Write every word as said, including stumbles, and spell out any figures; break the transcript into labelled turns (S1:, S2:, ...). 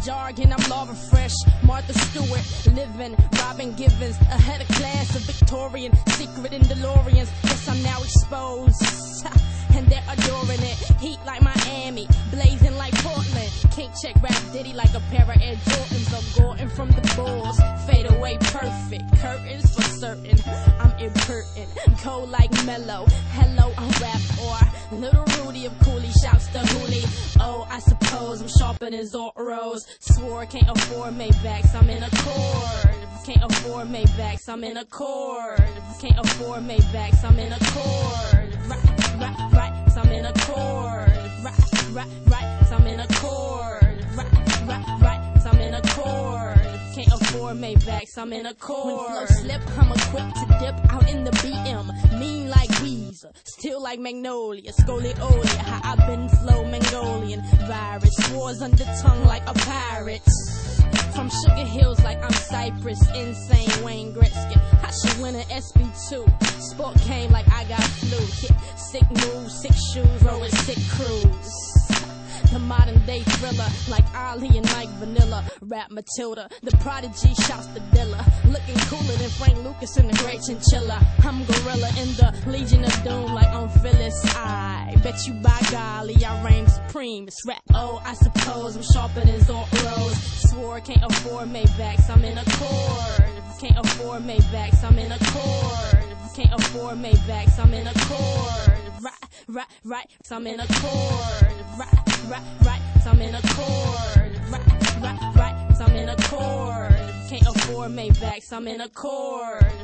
S1: jargon, I'm Laura Fresh, Martha Stewart, living, Robin Givens, ahead of class, a Victorian, secret in DeLoreans. Guess I'm now exposed, and they're adoring it. Heat like Miami, blazing like Portland. Can't check Rap Diddy like a pair of Air Jordans or Gordon from the Bulls. Fade away perfect, curtains for certain. I'm impertinent, cold like Mellow. Hello, I'm rap or Little Rudy of Cooley shouts to Hooley. Oh, I suppose I'm sharper than Zorros. Swore can't afford Maybachs, I'm in a Accord. Can't afford Maybachs, I'm in a Accord. Can't afford Maybachs, I'm in a Accord. Right, right, right, so I'm in a Accord. Right, right, right, so I'm in a Accord. Right, right, right, so I'm in a Accord. Can't afford Maybachs, I'm in a Accord. When flow slip, I'm a quick to dip out in the B M. Mean like Weezer, still like Magnolia. Scoliolia, how I been flow Mongolian. Virus, wars under tongue like a pirate. From Sugar Hills like I'm Cypress. Insane Wayne Gretzky, I should win an S B two. Sport came like I got flu. Hit sick moves, sick shoes, rolling sick crews. The modern day thriller, like Ali and Mike Vanilla. Rap Matilda, the prodigy shouts the Dilla. Looking cooler than Frank Lucas in the Great Chinchilla. I'm gorilla in the Legion of Doom, like on Phyllis. I bet you by golly I reign supreme. It's rap. Oh, I suppose I'm sharper than Zorros. Swore can't afford Maybachs, I'm in a Accord. Can't afford Maybachs, I'm in a Accord. Can't afford Maybachs, I'm in a Accord. Right, right, right, so I'm in a Accord. Right, right, right, so I'm in a Accord. Right, right, right, so I'm in a Accord. Can't afford Maybachs, I'm in a Accord.